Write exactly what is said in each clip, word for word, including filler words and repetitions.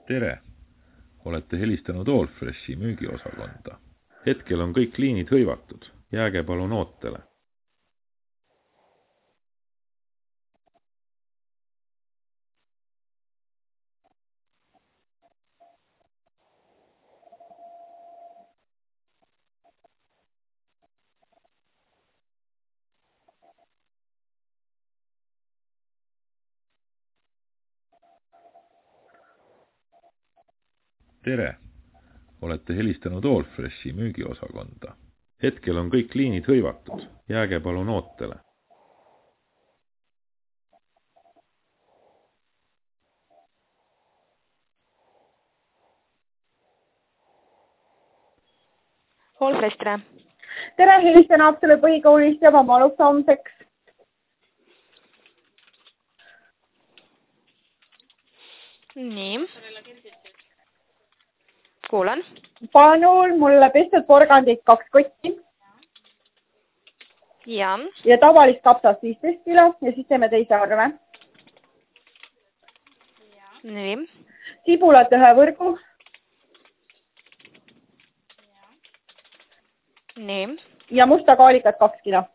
Tere! Olete helistanud Allfreshi müügiosakonda. Hetkel on kõik liinid hõivatud. Jääge palun ootele. Tere! Olete helistanud Allfreshi müügiosakonda. Hetkel on kõik liinid hõivatud. Jääge palun ootele. Allfresh, tere! Tere, helistan Haapsalu põhikoolist ja ma paluks homseks. Nii. Kuulan. Palun mulle pestud porgandit kaks kotti. Ja. Ja tavalist kapsast viisteist kilo ja siis teeme teise arve. Nii. Sibulat ühe võrgu. Nii. Ja musta kaalikat kaks kilo.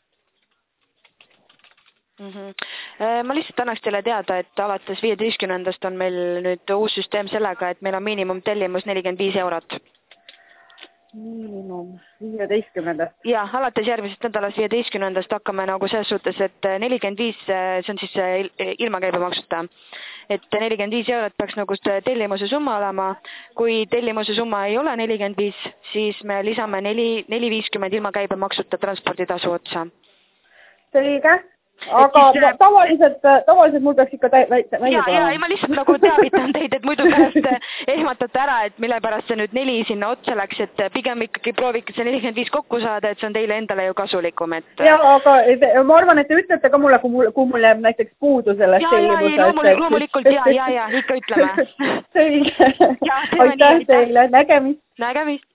Mm -hmm. Ma lihtsalt annaks teile teada, et alates viieteistkümnendast on meil nüüd uus süsteem sellega, et meil on miinimum tellimus nelikümmend viis eurot. Miinimum viieteistkümnendast. Ja, alates järgmisest nädalast viieteistkümnendast hakkame nagu selles suhtes, et nelikümmend viis, see on siis ilma käibemaksuta. Et nelikümmend viis eurot peaks nagu tellimuse summa olema. Kui tellimuse summa ei ole nelikümmend viis, siis me lisame neli viiskümmend ilma käibemaksuta transporditasu otsa. Selge. Aga siis, tavaliselt, tavaliselt mul peaks ikka välja ja, ja, ja ma lihtsalt nagu teavitan teid, et muidu pärast ehmatate ära, et mille pärast see nüüd neli sinna otsa läks, et pigem ikkagi proovike see nelikümmend viis kokku saada, et see on teile endale ju kasulikum. Et... Ja, aga ma arvan, et te ütlete ka mulle, kui mul, kui mul jääb näiteks puudu sellest ja, tellimusest. Ja, loomulikult, loomulikult ja, ja, ja, ikka ütleme. Selge. Aitäh teile, nägemist. Nägemist.